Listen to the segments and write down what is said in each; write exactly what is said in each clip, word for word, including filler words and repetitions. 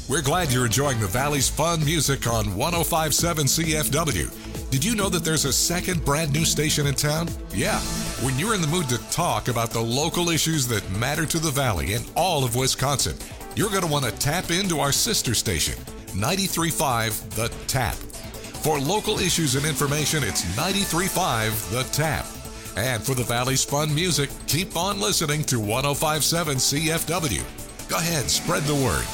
We're glad you're enjoying the Valley's fun music on one oh five point seven C F W. Did you know that there's a second brand new station in town? Yeah. When you're in the mood to talk about the local issues that matter to the Valley and all of Wisconsin, you're going to want to tap into our sister station, ninety-three point five The Tap. For local issues and information, it's ninety-three point five The Tap. And for the Valley's fun music, keep on listening to one oh five point seven C F W. Go ahead, spread the word.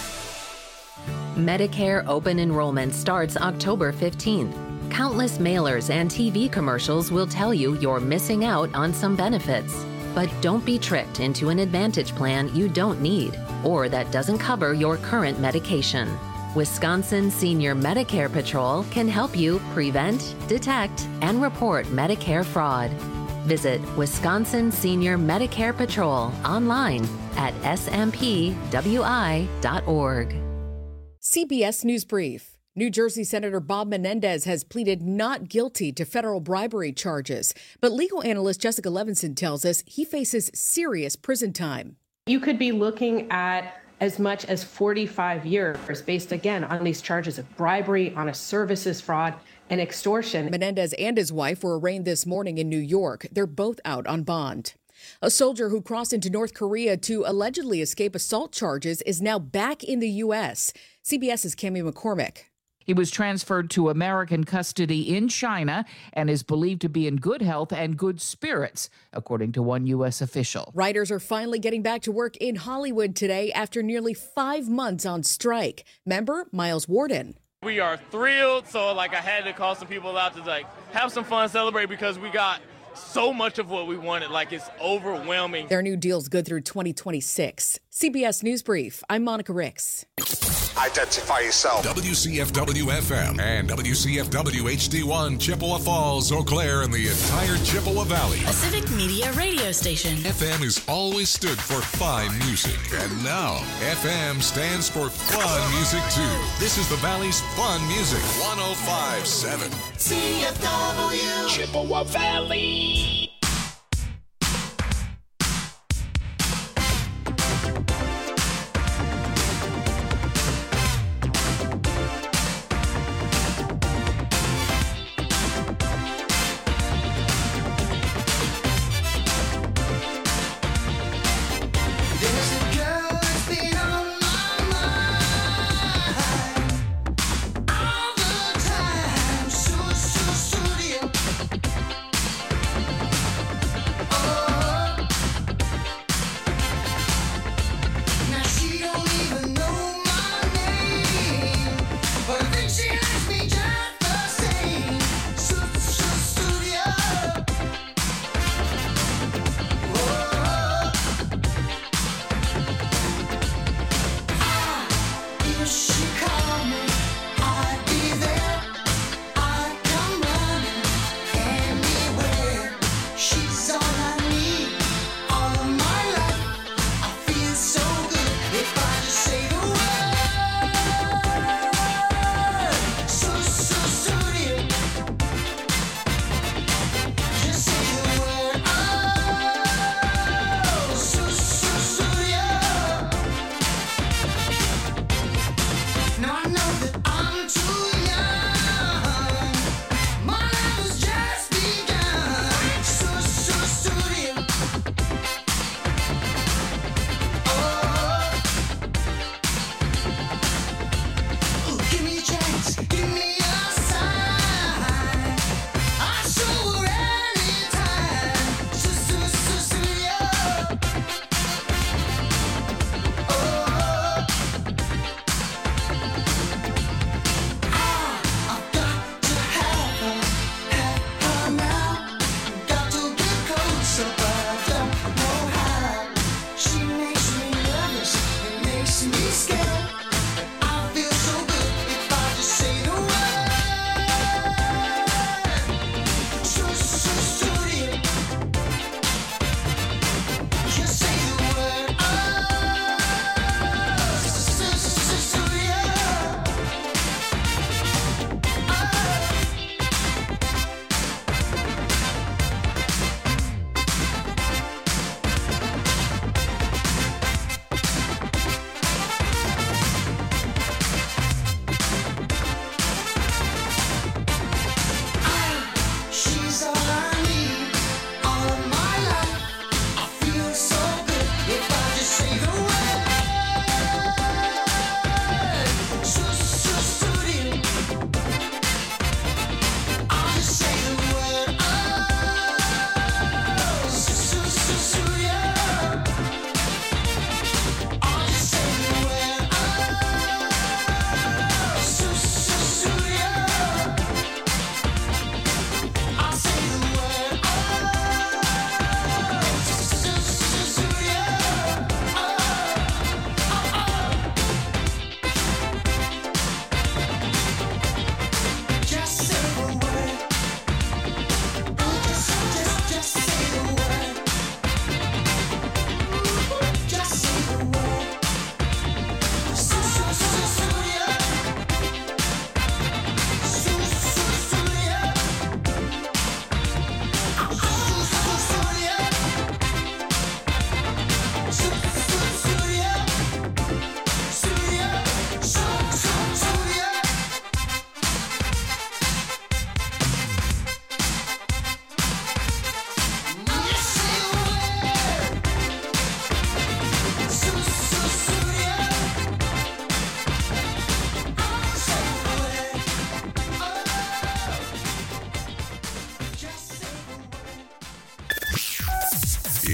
Medicare open enrollment starts October fifteenth. Countless mailers and T V commercials will tell you you're missing out on some benefits. But don't be tricked into an Advantage plan you don't need or that doesn't cover your current medication. Wisconsin Senior Medicare Patrol can help you prevent, detect, and report Medicare fraud. Visit Wisconsin Senior Medicare Patrol online at s m p w i dot org. C B S News Brief. New Jersey Senator Bob Menendez has pleaded not guilty to federal bribery charges, but legal analyst Jessica Levinson tells us he faces serious prison time. You could be looking at as much as forty-five years based, again, on these charges of bribery, honest services fraud, and extortion. Menendez and his wife were arraigned this morning in New York. They're both out on bond. A soldier who crossed into North Korea to allegedly escape assault charges is now back in the U S. CBS's Cami McCormick. He was transferred to American custody in China and is believed to be in good health and good spirits, according to one U S official. Writers are finally getting back to work in Hollywood today after nearly five months on strike. Member Miles Warden. We are thrilled, so like I had to call some people out to like have some fun, celebrate, because we got so much of what we wanted. Like, it's overwhelming. Their new deal's good through twenty twenty-six. C B S News Brief, I'm Monica Ricks. Identify yourself. W C F W F M and W C F W H D one, Chippewa Falls, Eau Claire, and the entire Chippewa Valley. A civic media radio station. F M has always stood for fine music, and now F M stands for fun music too. This is the Valley's fun music, one oh five point seven C F W. Chippewa Valley.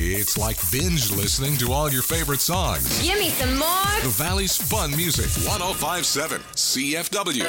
It's like binge listening to all your favorite songs. Give me some more. The Valley's Fun Music, one oh five point seven C F W.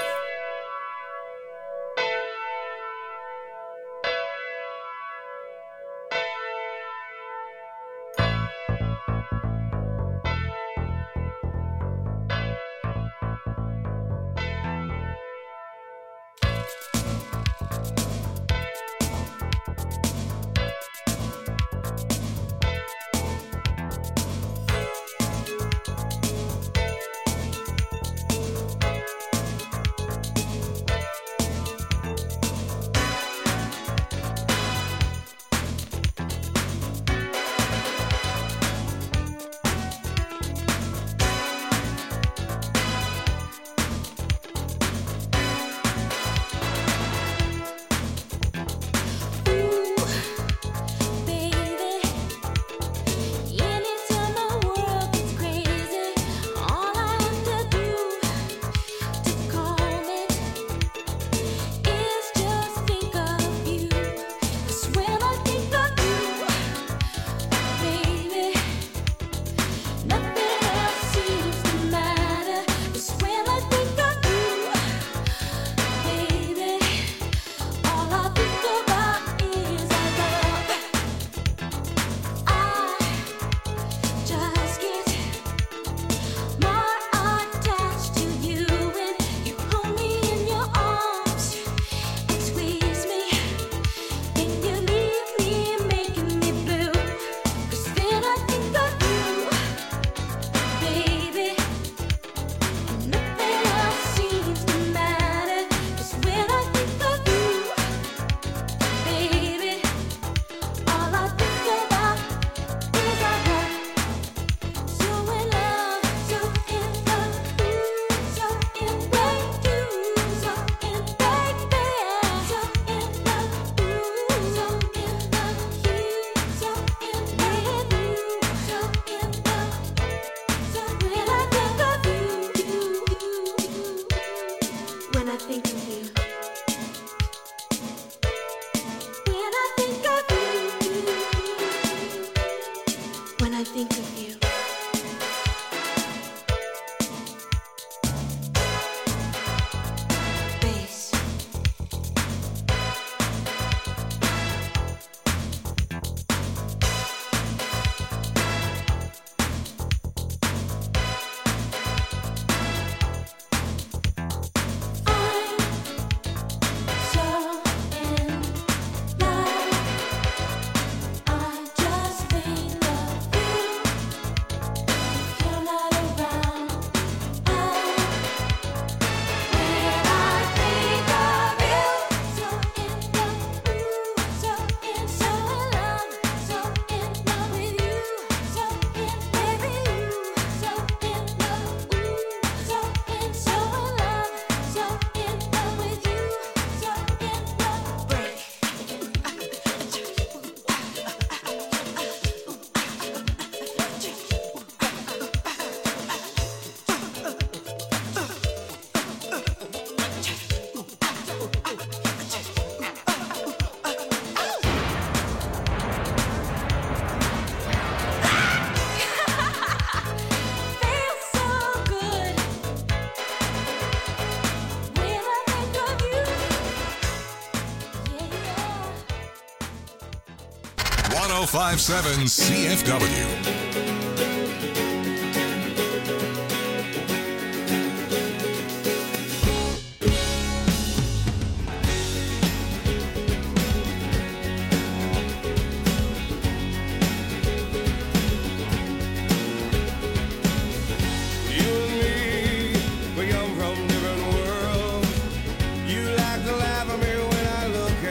one oh five point seven C F W.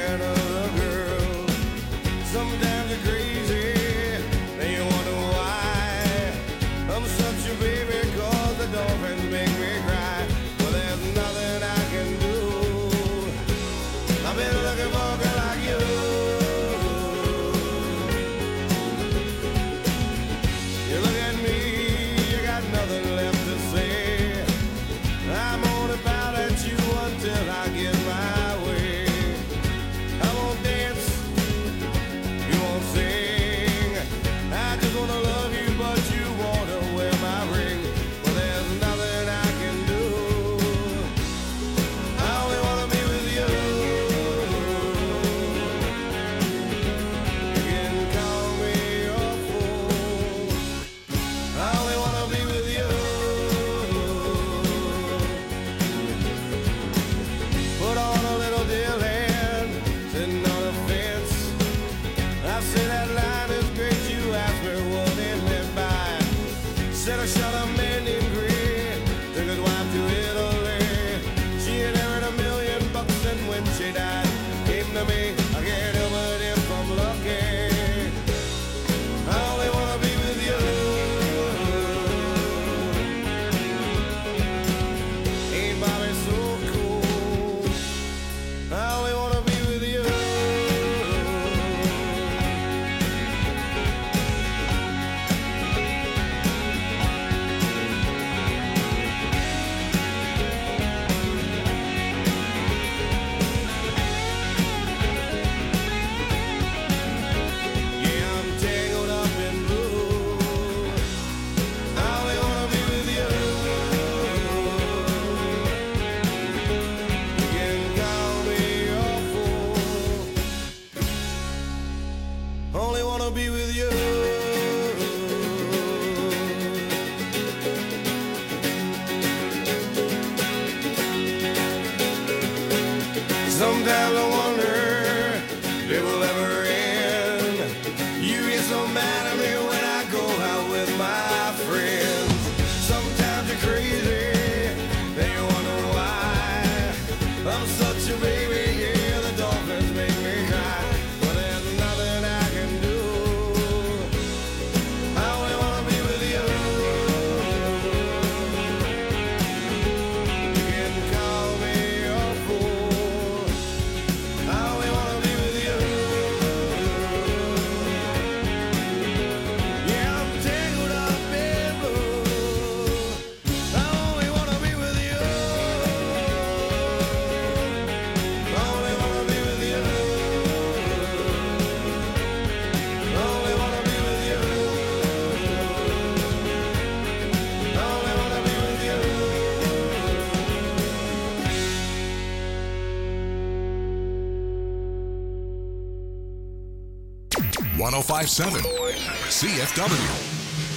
Sometimes you're crazy, then you wonder why. one oh five point seven C F W.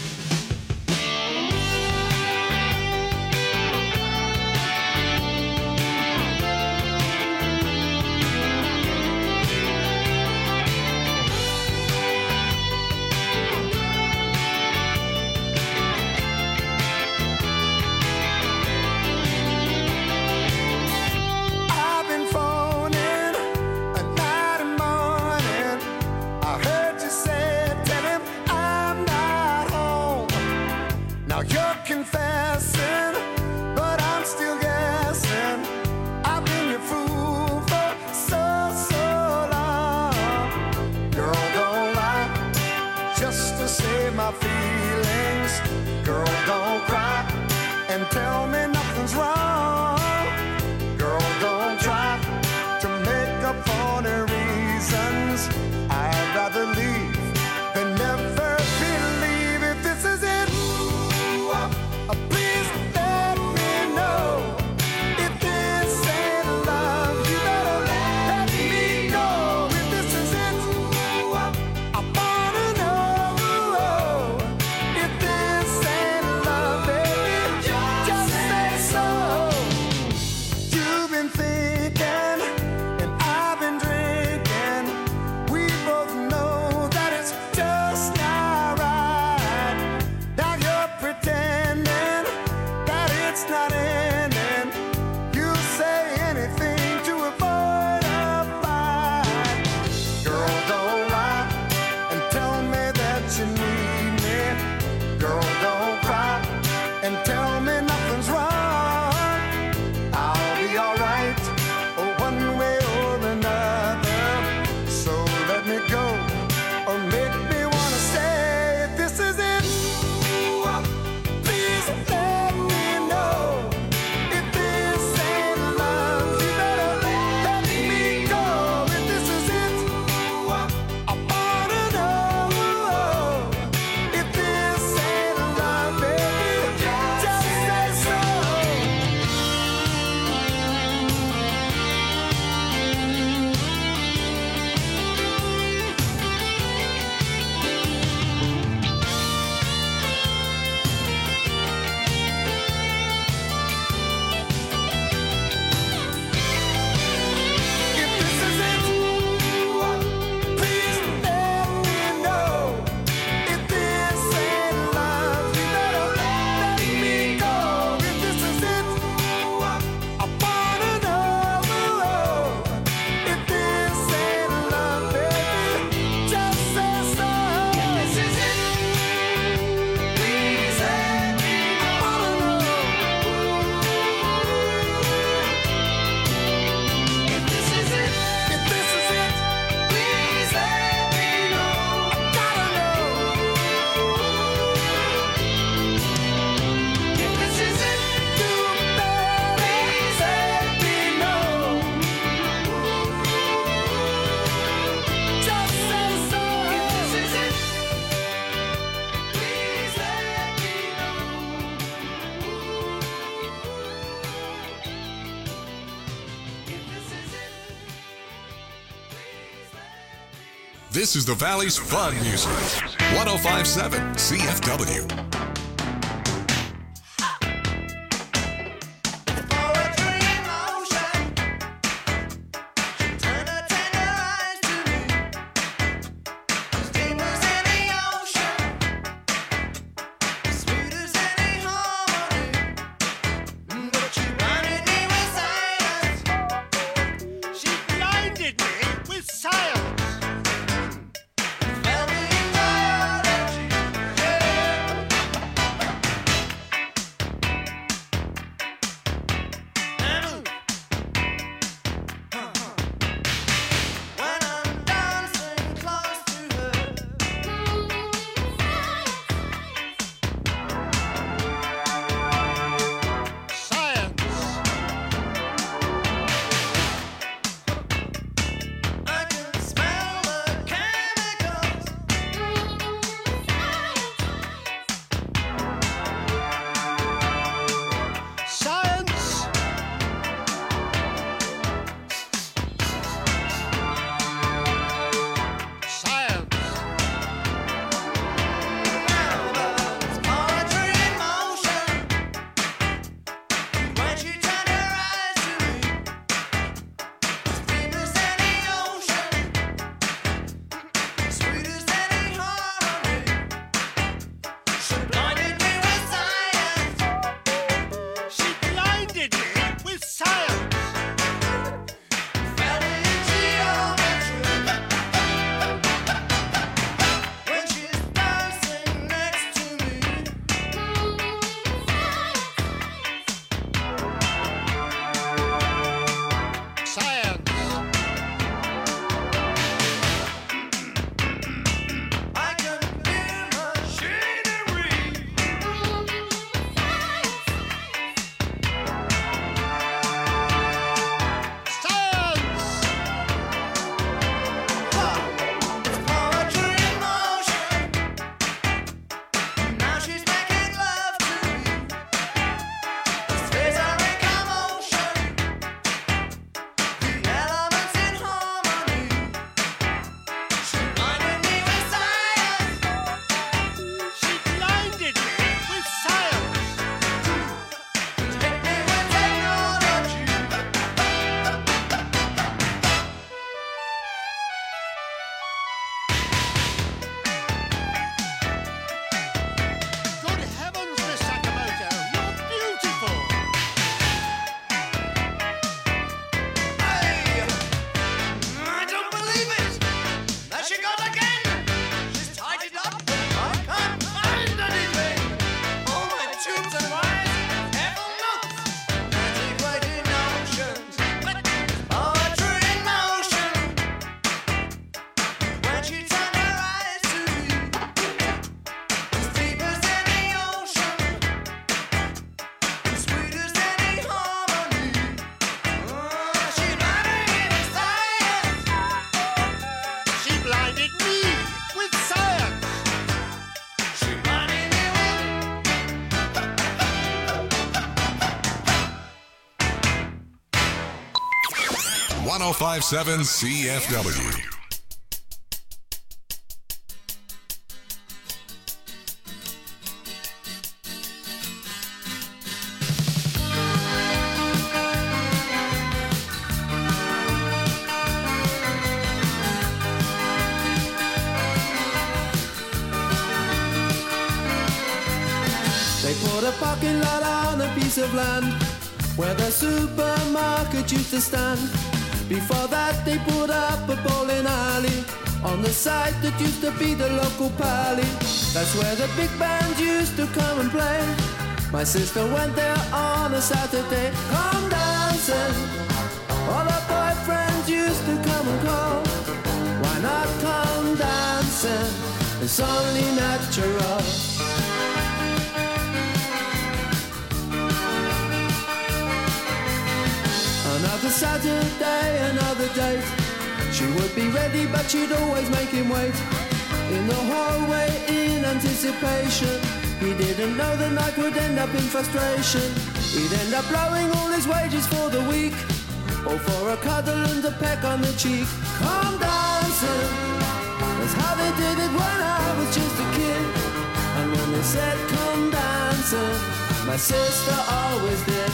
This is the Valley's fun music. one oh five point seven C F W. Fell me in love. one oh five seven C F W. They put a parking lot on a piece of land where the supermarket used to stand. Before that they put up a bowling alley on the site that used to be the local pally. That's where the big band used to come and play. My sister went there on a Saturday. Come dancing, all her boyfriends used to come and call. Why not come dancing? It's only natural. Another Saturday, another date. She would be ready, but she'd always make him wait. In the hallway, in anticipation. He didn't know the night would end up in frustration. He'd end up blowing all his wages for the week, or for a cuddle and a peck on the cheek. Come dancing, that's how they did it when I was just a kid. And when they said come dancing, my sister always did.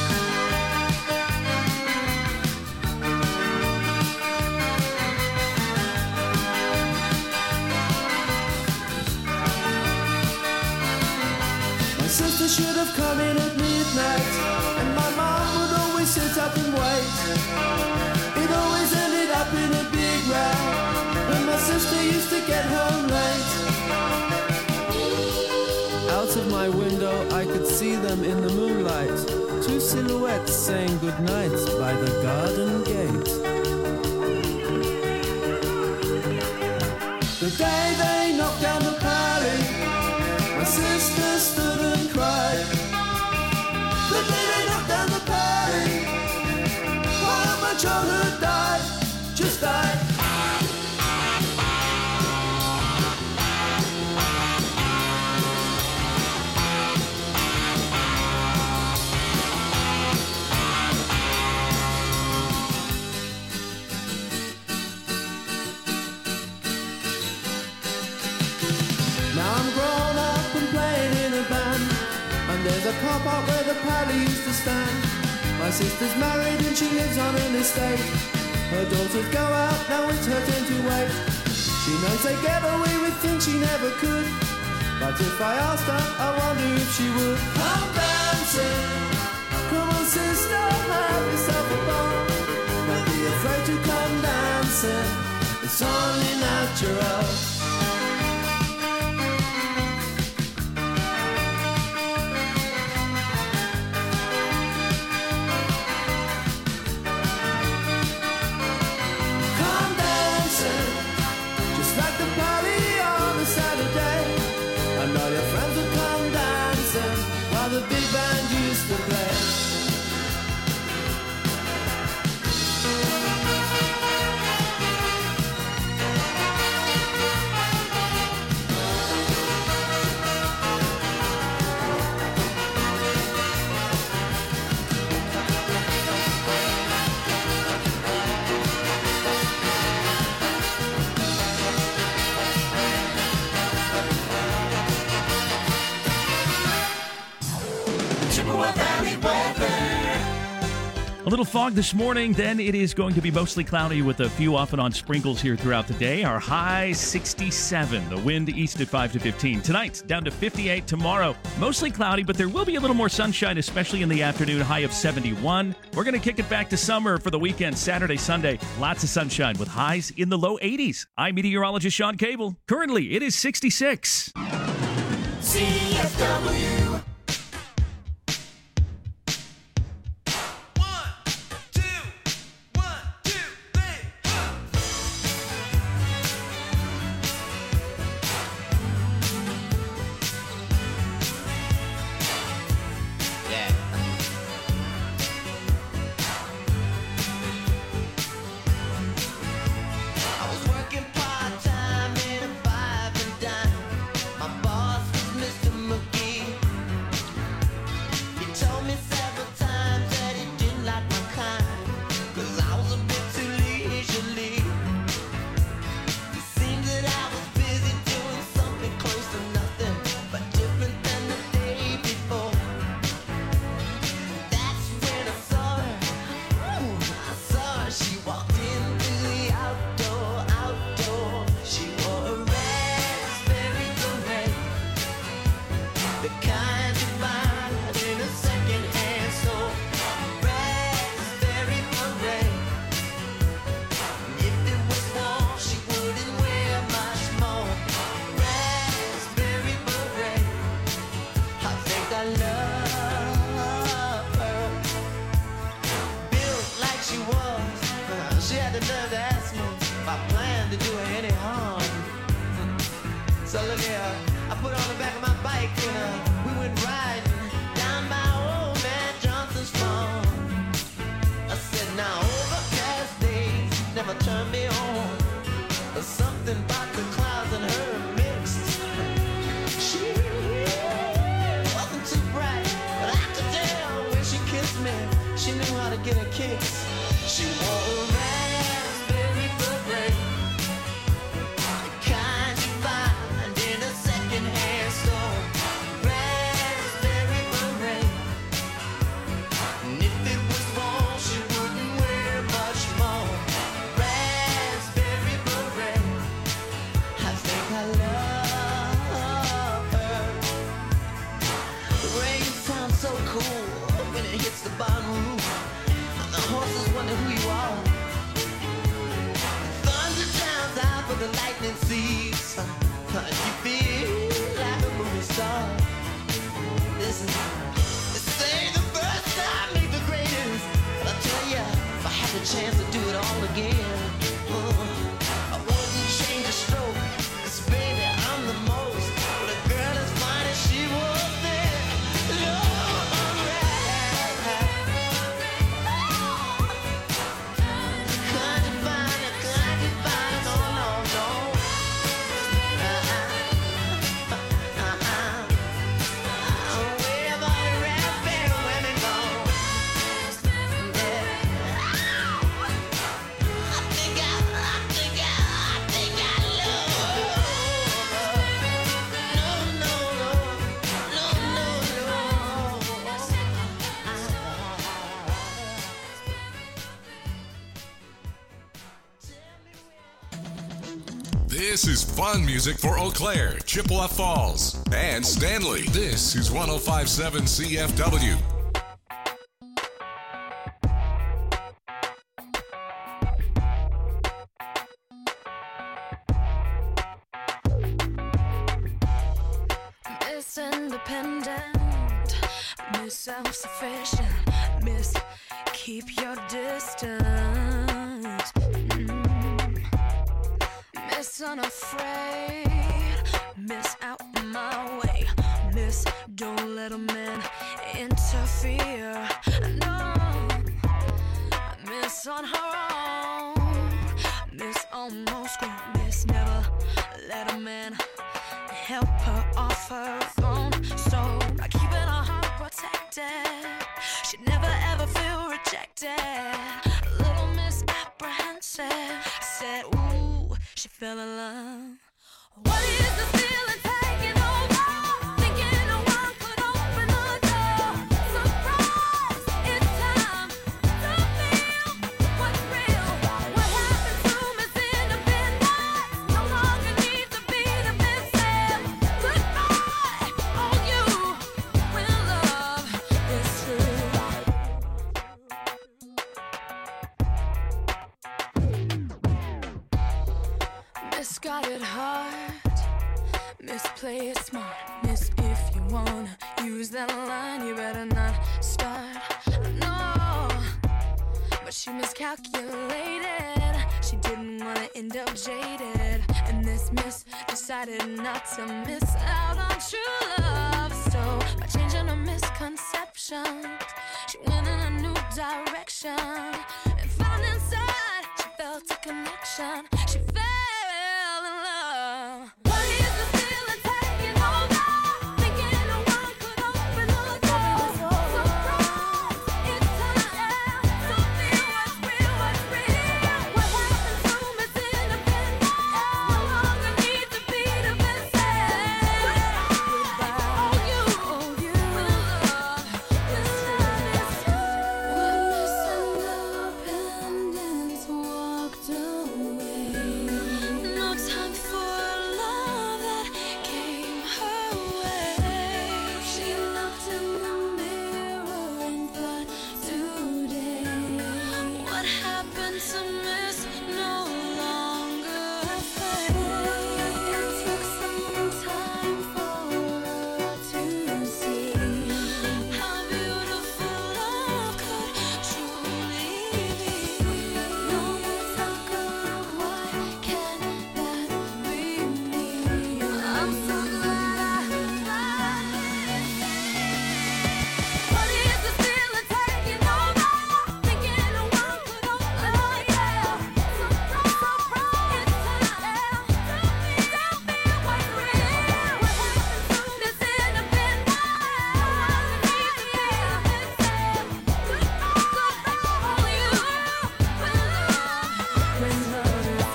Sister should have come in at midnight, and my mom would always sit up and wait. It always ended up in a big row when my sister used to get home late. Out of my window I could see them in the moonlight, two silhouettes saying goodnight by the garden gate. The day they knocked down the pally, my sister stood and cried. The day they knocked down the pally, while my childhood died, just died. Now I'm grown up and playing in a band, and there's a car park where the pally used to stand. My sister's married and she lives on an estate. Her daughters go out, now it's her turn to wait. She knows they get away with things she never could, but if I asked her, I wonder if she would. Come dancing, come on sister, have yourself a ball. Don't be afraid to come dancing, it's only natural. And all your friends would come dancing while the big band used to play. A little fog this morning, then it is going to be mostly cloudy with a few off and on sprinkles here throughout the day. Our high sixty-seven, the wind east at five to fifteen. Tonight, down to fifty-eight. Tomorrow, mostly cloudy, but there will be a little more sunshine, especially in the afternoon, high of seventy-one. We're going to kick it back to summer for the weekend, Saturday, Sunday. Lots of sunshine with highs in the low eighties. I'm meteorologist Sean Cable. Currently, it is sixty-six. C F W. My boss was Mister McGee. This is fun music for Eau Claire, Chippewa Falls, and Stanley. This is one oh five point seven C F W. Miss Independent, Miss Self-Sufficient, Miss Keep Your Distance, mm. Miss Unafraid, Miss Out My Way, Miss Don't Let a Man Interfere, no, Miss On Her Own, Miss Almost Grown, Miss Never Let a Man help her off her throne. So by keeping her heart protected, she'd never ever feel rejected. A little misapprehensive, I said, ooh, she fell in love. What is this feeling taking over? Thinking no one could open the door. Surprise, it's time to feel what's real. What happened to Miss Independence? No longer need to be defensive. Goodbye, on you, when love is true. Miss got it hard, Miss play it smart, Miss if you wanna use that line, you better not start, no. But she miscalculated, she didn't wanna end up jaded, and this miss decided not to miss out on true love. So by changing her misconceptions, she went in a new direction, and found inside she felt a connection. She fell in love. What is this feeling taking over? Thinking no one could open the door. Surprise, it's time to feel what's real, what's real. What happened to Miss Independence? No longer need to be defensive. Goodbye, on you, on you, when love is true. When Miss Independence walked away, no time for love that came her way. She looked in the mirror and thought, today, what happened to Miss no longer fade. It took some time for her to see how beautiful love could truly be. No more talk of why can't that be me. I'm so glad I found it. What is this feeling taking over? Thinking no one could open the door. Surprise, surprise, it's time to feel what's real. What happened to Miss Independence? No longer need to be defensive. Goodbye, goodbye, on you, when love, when love is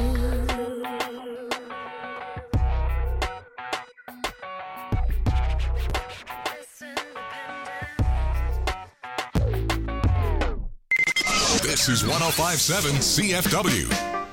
This is one oh five point seven C F W.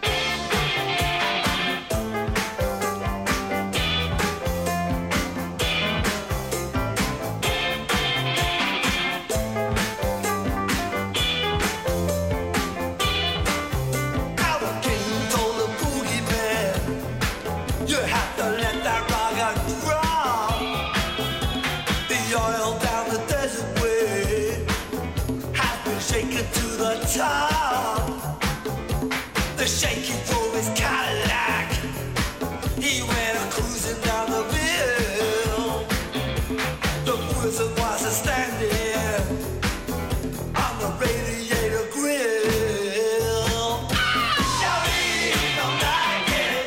Our king told the boogie man, you have to let that rock drop. The oil down the desert way has been shaken to the top. The shaky drove his Cadillac. He went cruising down the hill. The Wizard was a standing on the radiator grill. Shawty, don't like it.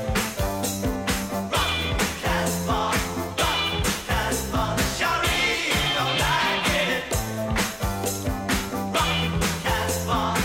Rock Casbah, rock Casbah. Shawty, don't like it. Rock Casbah.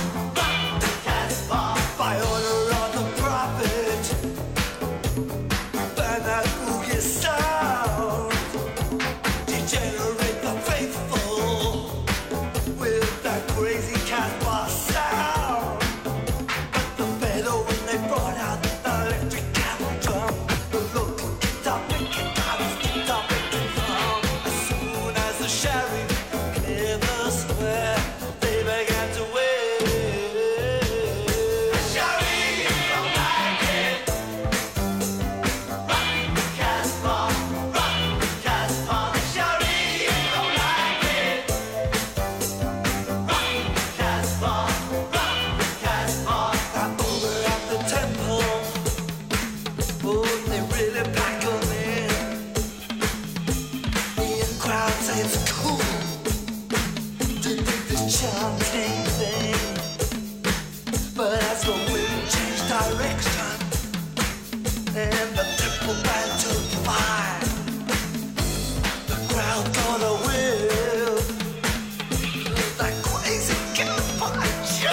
say it's cool to think this charming thing. But as the wind changed direction and the tempo began to fire, the crowd got a whiff like crazy campfire.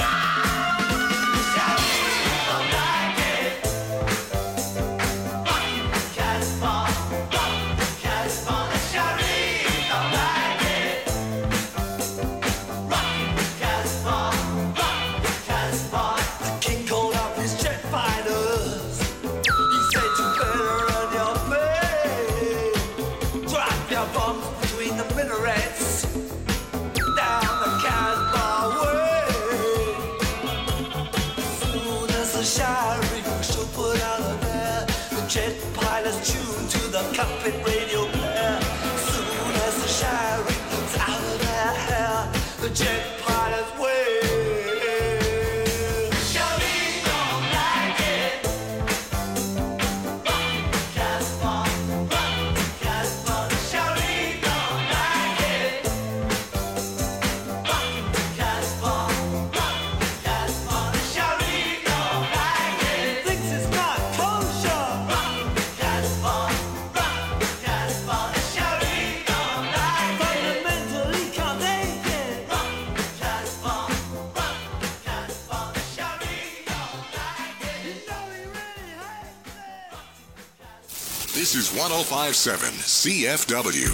Cockpit radio player. Soon as the shy rings out of their hair, the jet pilot's way. Shawty don't like it. Rockin' Casbah, rockin' Casbah. Shawty don't like it. Rockin' Casbah, rockin' Casbah. Shawty don't like it. Thinks it's not kosher. Rockin' Casbah. This is one oh five point seven C F W.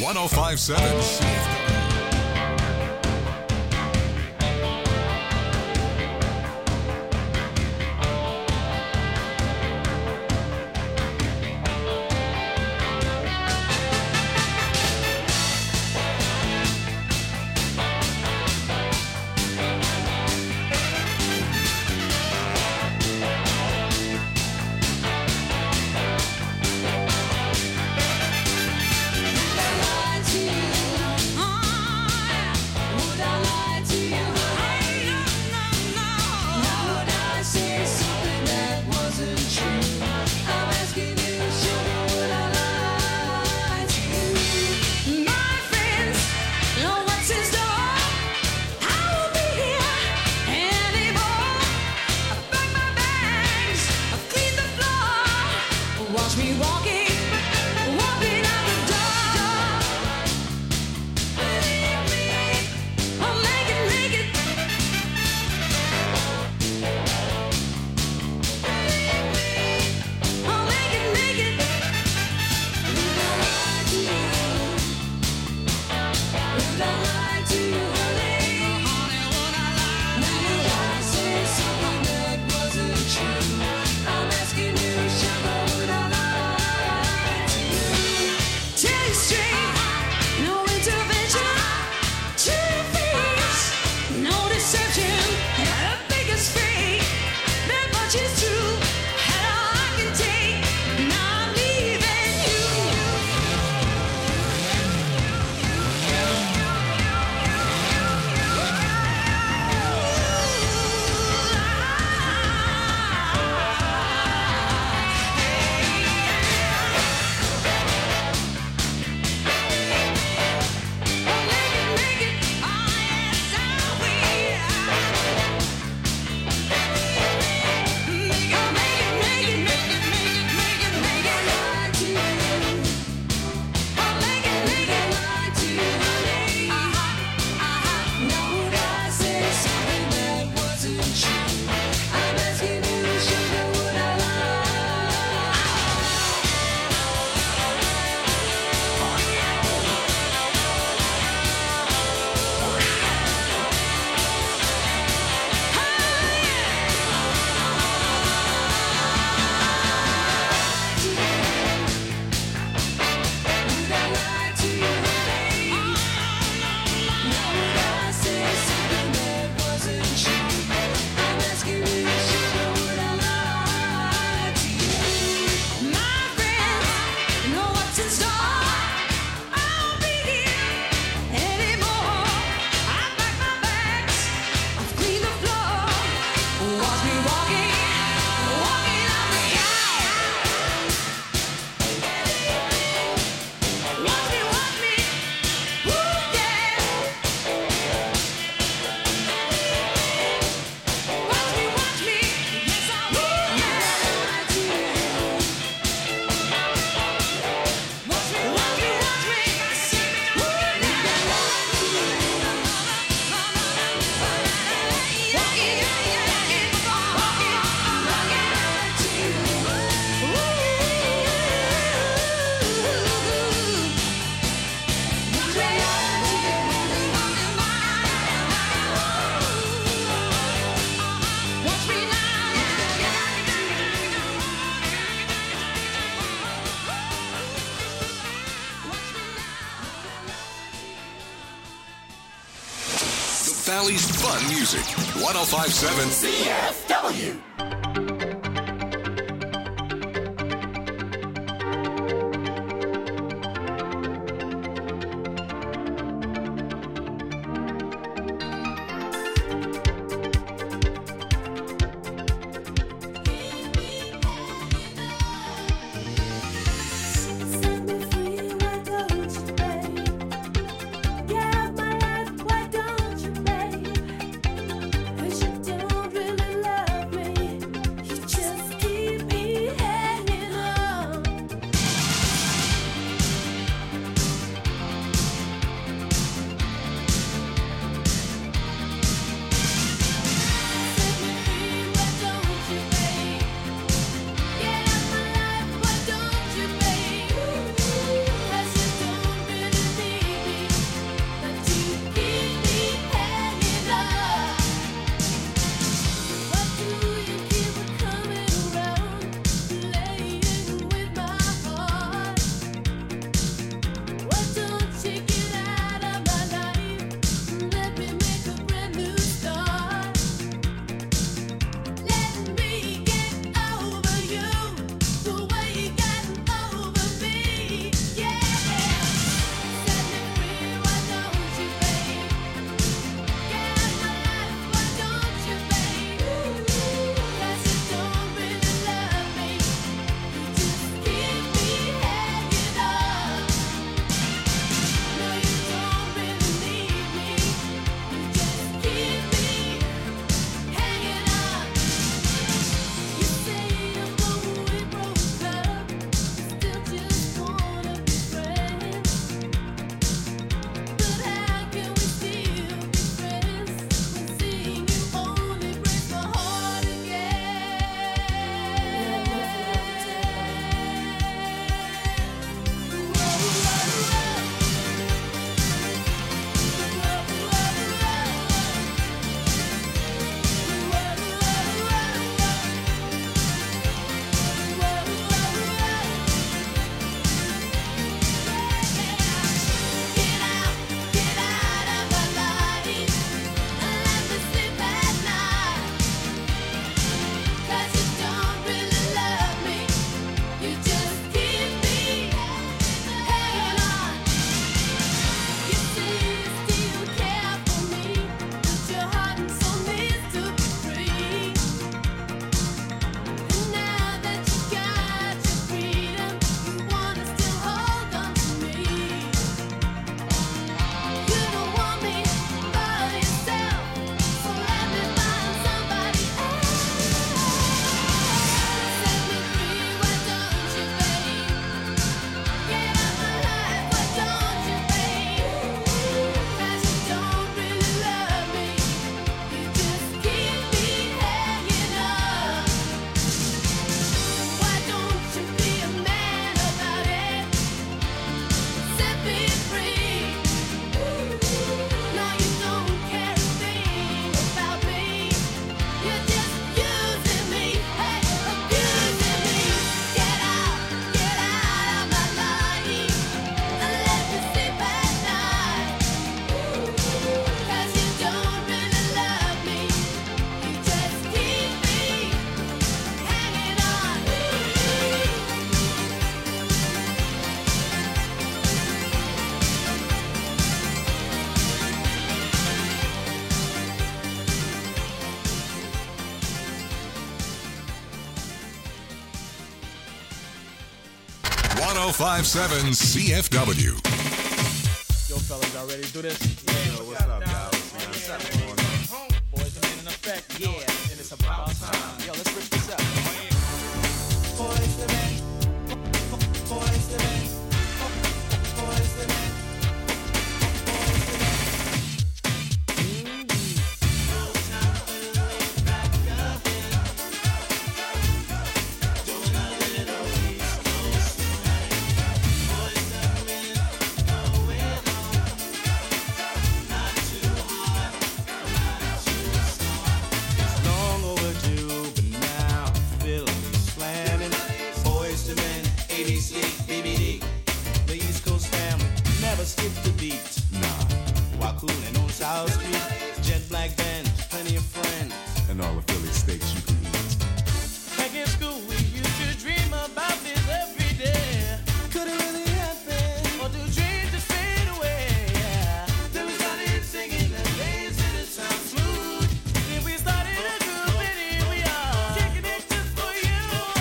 one oh five point seven C F W. Watch me walking, walking out the door. Believe me, I'll make it, make it. Believe me, I'll make it, make it. Would I lie to you? Would I lie to you, honey? Honey, would I lie? Now would I say something that wasn't true? I'm asking you, sugar, would I lie? Tell you straight, no intervention, to your face, no deception. The biggest fake, that much is true, and all I can take. Now I'm leaving you. Valley's fun music. one oh five point seven C F W. Cause you don't really love me. one oh five seven C F W. Yo, fellas, y'all ready to do this? Yeah, yo, what's up, guys? What's up, boys, I'm in effect. Yeah, and it's about time. Yo, let's rip this up. Boys the men, boys the men, boys the men. Skip the beat, nah. While cooling on South Street, jet black bands, plenty of friends, and all the Philly steaks you can eat. Back in school, we used to dream about this every day. Could it really happen, or do dreams just fade away? Yeah. Then we started singing and dancing, it sounds smooth. Then we started a group and here we are, kicking it just for you.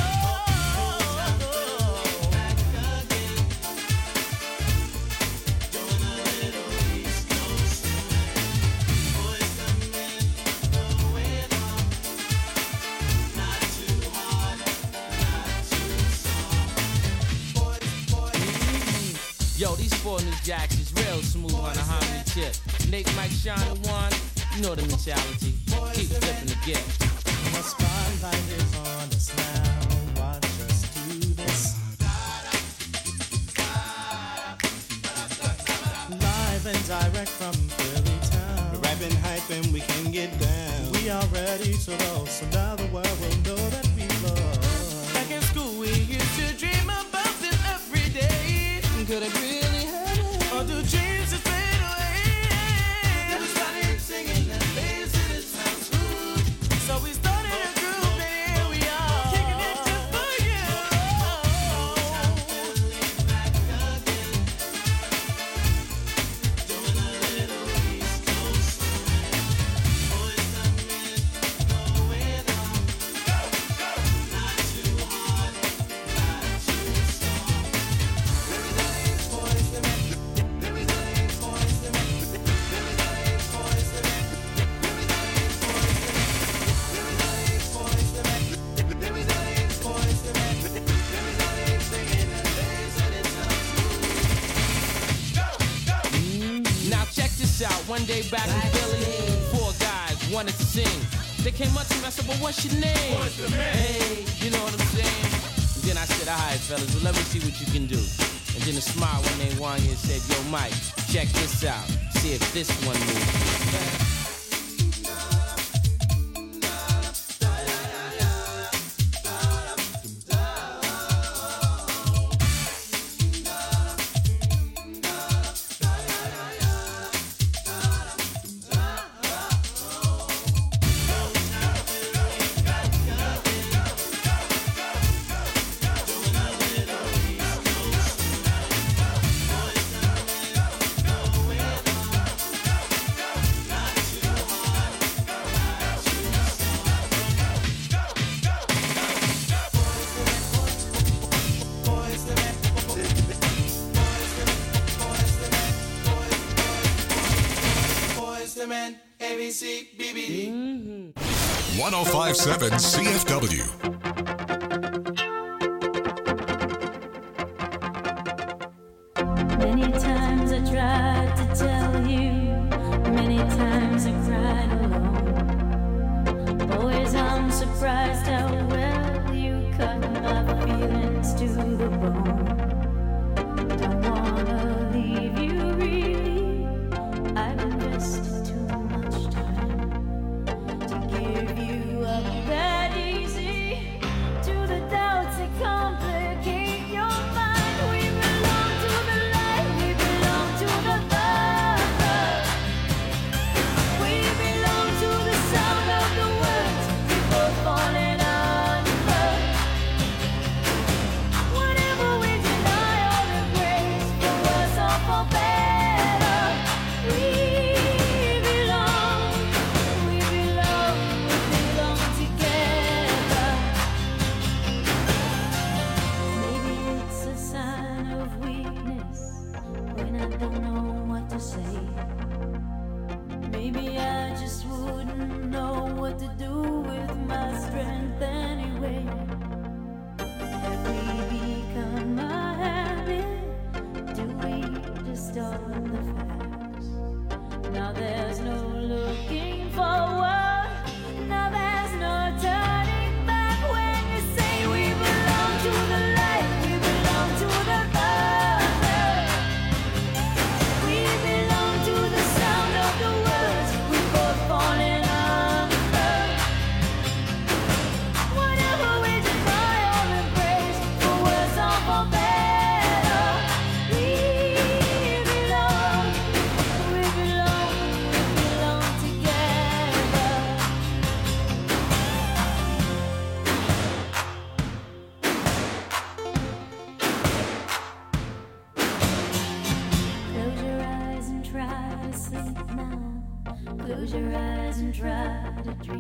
Yo, these four new jacks is real smooth on a harmony tip. Nate, Mike, Sean, and Juan, you know the mentality. Keep flipping the gift. The spotlight is on us now. Watch us do this. Live and direct from Philly town. We're rapping hype and we can get down. We are ready to roll, so now the world will know that we love. Back in school, we used to dream about this every day. Could it really happen? Or do dreams just fade away? Then we started singing and dancing, it sounds smooth. So we started a group and here we are, kicking it just for you. Back again, doing a little East Coast swing. Boys and men going on, not too hard, not too soft. Boys the men, there is a boys the men, there is a boys the men, there is a boys the men, there is a boys the men, there is a singing and dancing it sounds smooth. Go, go. Now check this out. One day back in Philly, four guys wanted to sing. They came up to me, I said, well, what's your name? What's the man? Hey, you know what I'm saying? And then I said, all right, fellas, well, let me see what you can do. And then a smile one named Wanya said, yo, Mike, check this out. See if this one moves. A B C, B B D. one oh five seven C F W. Many times I tried to tell you, many times I cried alone. Boys, I'm surprised how well you cut my feelings to the bone. Don't wanna leave you really, I've invested too much time to give you up that easy to the doubts that complicate your mind. We belong to the light, we belong to the love. We belong to the sound of the words before falling under. Whatever we do.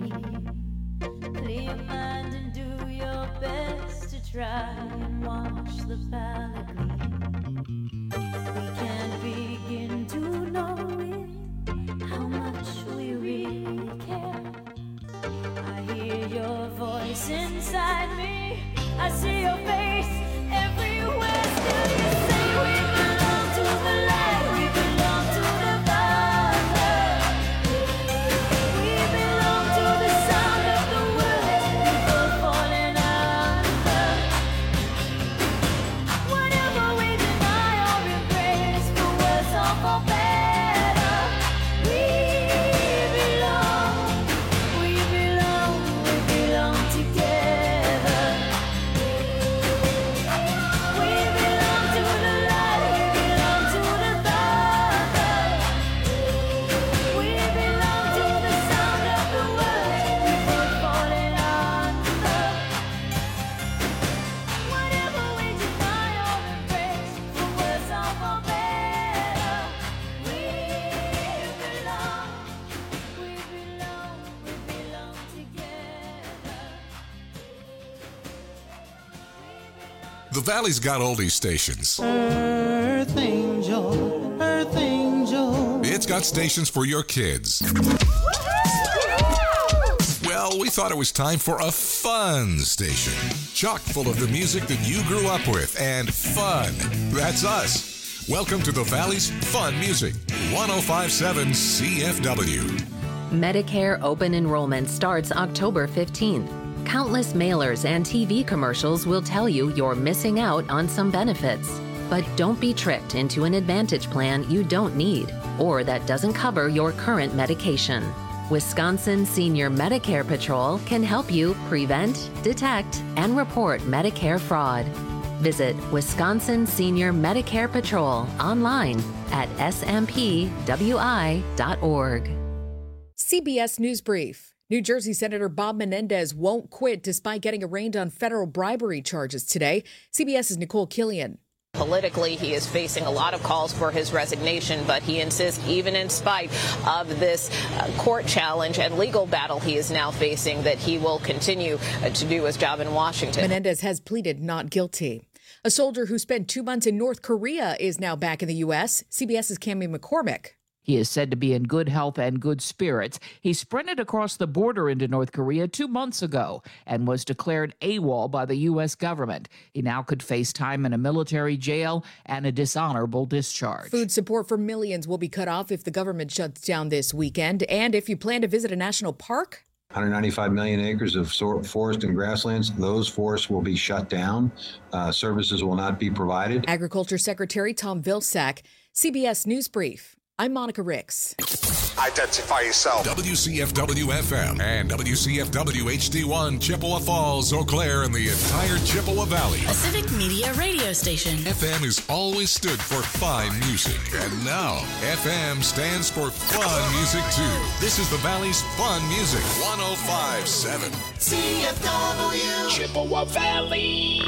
Clear your mind and do your best to try and watch the palette bleed. We can't begin to know it, how much we really care. I hear your voice inside me, I see your face everywhere. Still you say we belong to the light, we belong to the Father. We belong to the sound of the words before falling under. Whatever we deny or embrace, for worse or for better, we belong, we belong, we belong together. We belong to the light, we belong to the Father. We belong to the sound of the words before falling under. Whatever we deny or embrace, for worse or for better, we belong, we belong, we belong together. The Valley's got oldies stations. Earth angel, earth angel. It's got stations for your kids. Well, we thought it was time for a fun station. Chock full of the music that you grew up with and fun. That's us. Welcome to the Valley's Fun Music, one oh five point seven C F W. Medicare open enrollment starts October fifteenth. Countless mailers and T V commercials will tell you you're missing out on some benefits. But don't be tricked into an Advantage plan you don't need or that doesn't cover your current medication. Wisconsin Senior Medicare Patrol can help you prevent, detect, and report Medicare fraud. Visit Wisconsin Senior Medicare Patrol online at s m p w i dot org. C B S News Brief. New Jersey Senator Bob Menendez won't quit despite getting arraigned on federal bribery charges today. CBS's Nicole Killian. Politically, he is facing a lot of calls for his resignation, but he insists, even in spite of this uh, court challenge and legal battle he is now facing, that he will continue uh, to do his job in Washington. Menendez has pleaded not guilty. A soldier who spent two months in North Korea is now back in the U S. CBS's Cammie McCormick. He is said to be in good health and good spirits. He sprinted across the border into North Korea two months ago and was declared AWOL by the U S government. He now could face time in a military jail and a dishonorable discharge. Food support for millions will be cut off if the government shuts down this weekend. And if you plan to visit a national park, one hundred ninety-five million acres of forest and grasslands, those forests will be shut down. Uh, services will not be provided. Agriculture Secretary Tom Vilsack, C B S News Brief. I'm Monica Ricks. Identify yourself. W C F W F M and W C F W H D one, Chippewa Falls, Eau Claire, and the entire Chippewa Valley. A civic media radio station. F M has always stood for fine music, and now F M stands for fun music too. This is the Valley's Fun Music, one oh five point seven C F W Chippewa Valley.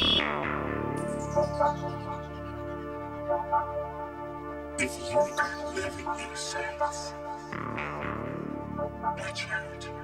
If you could live in your sense, watch out.